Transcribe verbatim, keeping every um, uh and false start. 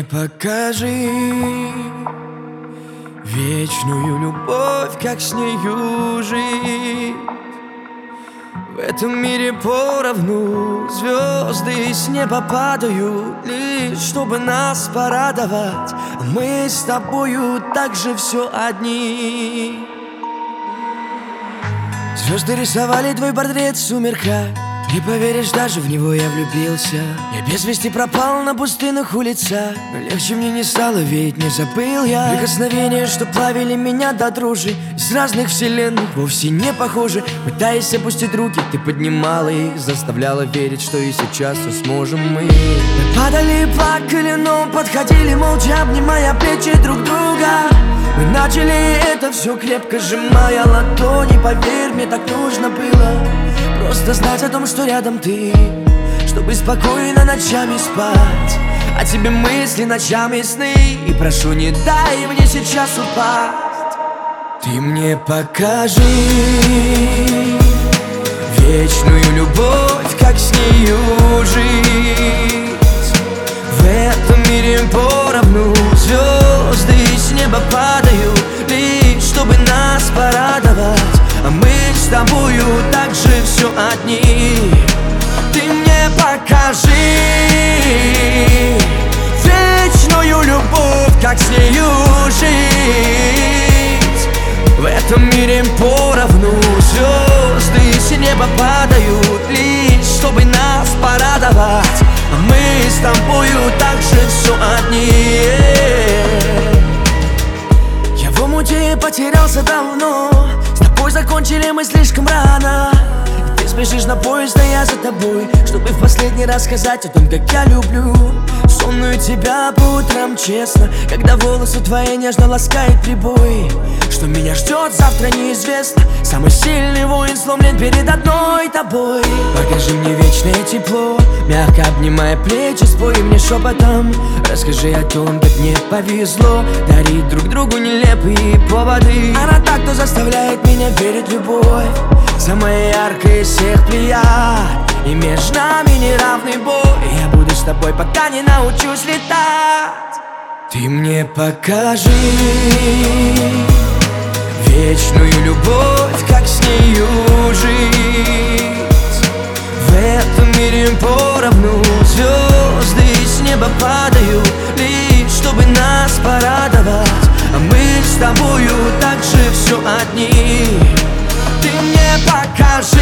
покажи вечную любовь, как с нею жить. В этом мире поровну звезды с неба падают, лишь чтобы нас порадовать, а мы с тобою также все одни. Звезды рисовали твой портрет в сумерках. Не поверишь, даже в него я влюбился. Я без вести пропал на пустынных улицах, но легче мне не стало, ведь не забыл я прикосновения, что плавили меня до дрожи. Из разных вселенных вовсе не похожи. Пытаясь опустить руки, ты поднимала их, заставляла верить, что и сейчас все сможем мы. Мы падали и плакали, но подходили молча, обнимая плечи друг друга. Мы начали это все, крепко сжимая ладони. Поверь, мне так нужно было просто знать о том, что рядом ты, чтобы спокойно ночами спать. А тебе мысли ночами сны, и прошу, не дай мне сейчас упасть. Ты мне покажи вечную любовь, как с нею жить. В этом мире поровну звезды с неба падают, лишь чтобы нас порадовать, а мы с тобою также все одни. Ты мне покажи вечную любовь, как с нею жить. В этом мире поровну звезды с неба падают, лишь чтобы нас порадовать, а мы с тобою также все одни. Я в омуте потерялся давно, с тобой закончили мы слишком рано. Ты спешишь на поезд, а я за тобой, чтобы в последний раз сказать о том, как я люблю сонную тебя по утрам, честно, когда волосы твои нежно ласкает прибой. Что меня ждет завтра неизвестно. Самый сильный воин сломлен перед одной тобой. Покажи мне вечное тепло, мягко обнимая плечи, спой мне шепотом. Расскажи о том, как мне повезло дарить друг другу нелепые поводы. Она так, кто заставляет меня верить в любовь, самая яркая из всех плеяд. И между нами неравный бой. Я буду с тобой, пока не научусь летать. Ты мне покажи вечную любовь, как с нею жить. В этом мире поровну звезды с неба падают, лишь чтобы нас порадовать, а мы с тобою также все одни. Ты мне покажи